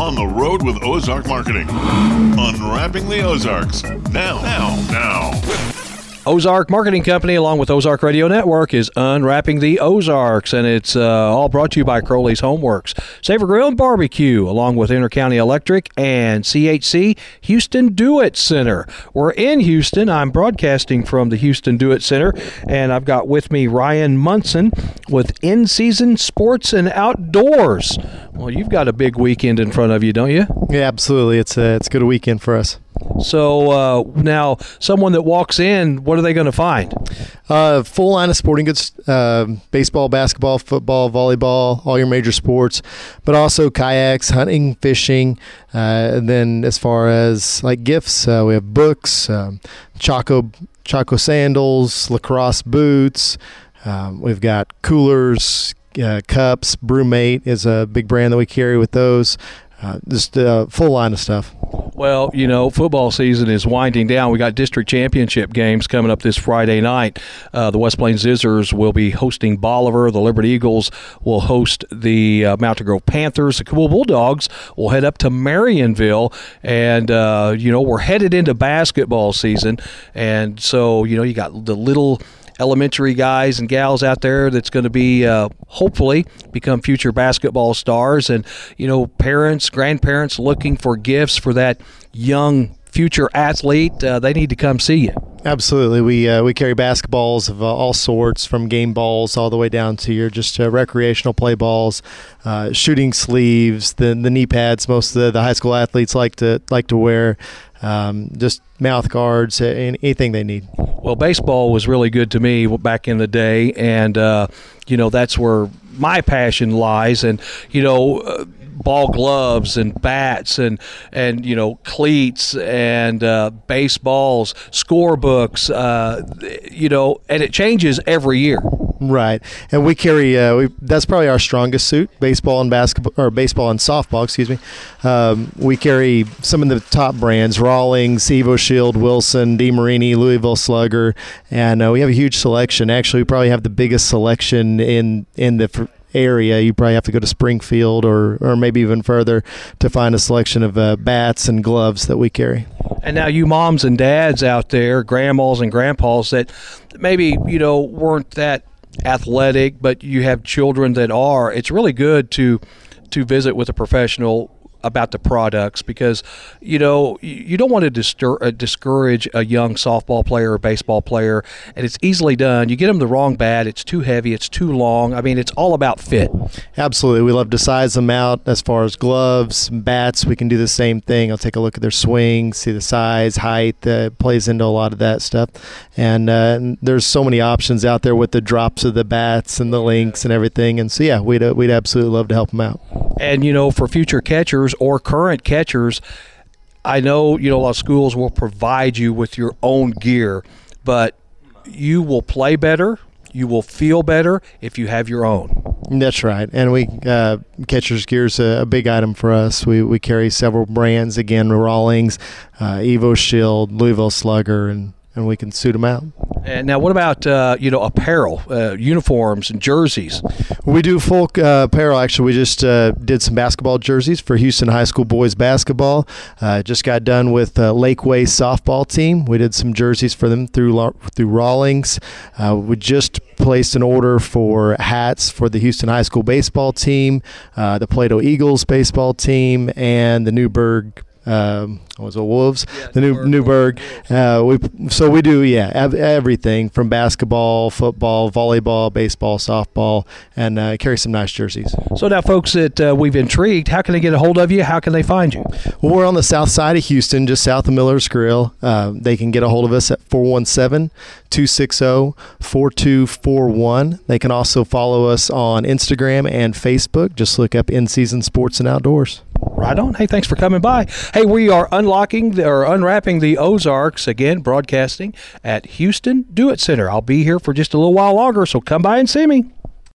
on the road with Ozark Marketing. Unwrapping the Ozarks. Now. Ozark Marketing Company, along with Ozark Radio Network, is unwrapping the Ozarks, and it's all brought to you by Crowley's Homeworks, Savor Grill and Barbecue, along with Intercounty Electric and CHC Houston Do-It Center. We're in Houston. I'm broadcasting from the Houston Do-It Center, and I've got with me Ryan Munson with In Season Sports and Outdoors. Well, you've got a big weekend in front of you, don't you? Yeah, absolutely. It's a good weekend for us. So now someone that walks in, what are they going to find? Full line of sporting goods, baseball, basketball, football, volleyball, all your major sports, but also kayaks, hunting, fishing. And then as far as like gifts, we have books, Chaco sandals, lacrosse boots. We've got coolers, cups. Brewmate is a big brand that we carry with those. Just a full line of stuff. Well, football season is winding down. We got district championship games coming up this Friday night. The West Plains Zizzers will be hosting Bolivar. The Liberty Eagles will host the Mountain Grove Panthers. The Kabul Bulldogs will head up to Marionville. And, we're headed into basketball season. And so, you got the little elementary guys and gals out there that's going to be hopefully become future basketball stars, and parents, grandparents looking for gifts for that young future athlete. They need to come see you. Absolutely. We carry basketballs of all sorts, from game balls all the way down to your just recreational play balls, shooting sleeves, the knee pads most of the high school athletes like to wear, just mouth guards, anything they need. Well, baseball was really good to me back in the day, and that's where my passion lies. And ball gloves and bats and cleats and baseballs, scorebooks, and it changes every year. Right, and we carry that's probably our strongest suit, baseball and basketball, or baseball and softball, excuse me. We carry some of the top brands: Rawlings, Evo Shield, Wilson, DeMarini, Louisville Slugger, and we have a huge selection. Actually, we probably have the biggest selection in the area. You probably have to go to Springfield or maybe even further to find a selection of bats and gloves that we carry. And now you moms and dads out there, grandmas and grandpas that maybe weren't that athletic, but you have children that are, it's really good to visit with a professional about the products, because you don't want to discourage a young softball player or baseball player, and it's easily done. You get them the wrong bat, it's too heavy, it's too long. I mean, it's all about fit. Absolutely. We love to size them out. As far as gloves, bats, we can do the same thing. I'll take a look at their swing, see the size, height, plays into a lot of that stuff. And there's so many options out there with the drops of the bats and the links and everything. And so, yeah, we'd absolutely love to help them out. And, for future catchers or current catchers, I know, a lot of schools will provide you with your own gear, but you will play better, you will feel better if you have your own. That's right. And we catcher's gear is a big item for us. We carry several brands, again, Rawlings, Evo Shield, Louisville Slugger, and we can suit them out. And now, what about apparel, uniforms and jerseys? We do full apparel. Actually, we just did some basketball jerseys for Houston High School boys basketball. Just got done with Lakeway softball team. We did some jerseys for them through Rawlings. We just placed an order for hats for the Houston High School baseball team, the Plato Eagles baseball team, and the Newburgh Wolves, yeah, the Newburgh. So we do, everything from basketball, football, volleyball, baseball, softball, and carry some nice jerseys. So now, folks that we've intrigued, how can they get a hold of you? How can they find you? Well, we're on the south side of Houston, just south of Miller's Grill. They can get a hold of us at 417-260-4241. They can also follow us on Instagram and Facebook. Just look up In Season Sports and Outdoors. Right on. Hey, thanks for coming by. Hey, we are unwrapping the Ozarks, again, broadcasting at Houston Do-It Center. I'll be here for just a little while longer, so come by and see me.